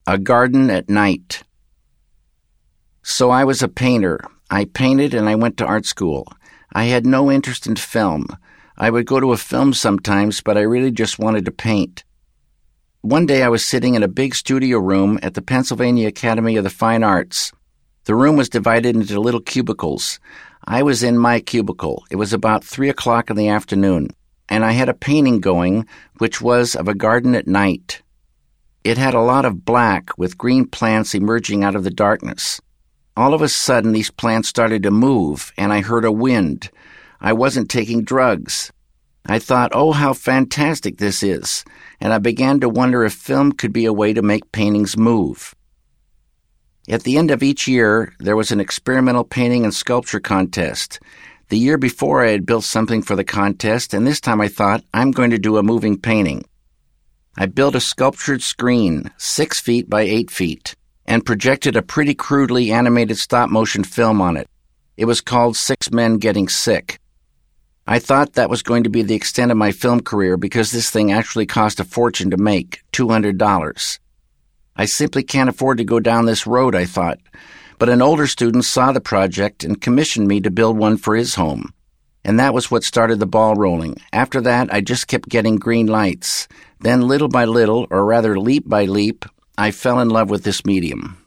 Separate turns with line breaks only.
A Garden at Night. So I was a painter. I painted and I went to art school. I had no interest in film. I would go to a film sometimes, but I really just wanted to paint. One day I was sitting in a big studio room at the Pennsylvania Academy of the Fine Arts. The room was divided into little cubicles. I was in my cubicle. It was about 3 o'clock in the afternoon, and I had a painting going, which was of a garden at night. It had a lot of black with green plants emerging out of the darkness. All of a sudden, these plants started to move, and I heard a wind. I wasn't taking drugs. I thought, oh, how fantastic this is, and I began to wonder if film could be a way to make paintings move. At the end of each year, there was an experimental painting and sculpture contest. The year before, I had built something for the contest, and this time I thought, I'm going to do a moving painting. I built a sculptured screen, 6 feet by 8 feet, and projected a pretty crudely animated stop-motion film on it. It was called 6 Men Getting Sick. I thought that was going to be the extent of my film career because this thing actually cost a fortune to make, $200. I simply can't afford to go down this road, I thought. But an older student saw the project and commissioned me to build one for his home. And that was what started the ball rolling. After that, I just kept getting green lights. Then little by little, or rather leap by leap, I fell in love with this medium.